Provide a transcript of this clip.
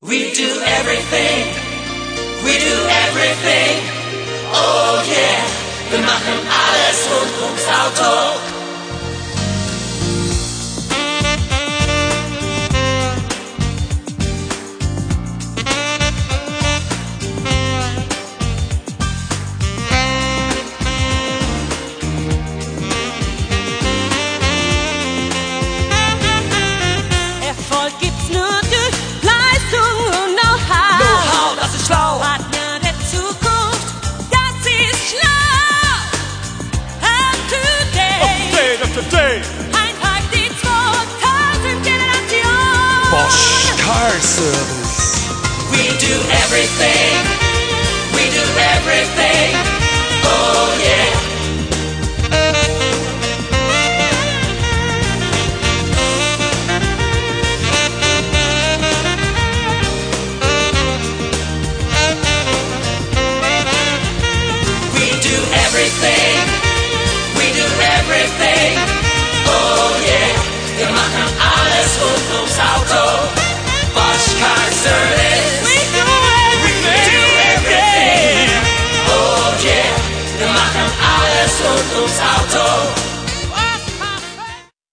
We do everything, we do everything, oh yeah, wir machen alles rund ums Auto. Erfolg gibt's nur durch Leistung und Know-how. Know-how, das ist schlau. Partner der Zukunft, das ist schlau. Up to date. Up to date. Einfach die 2000 Generation. Bosch Car Service. We do everything, we do everything.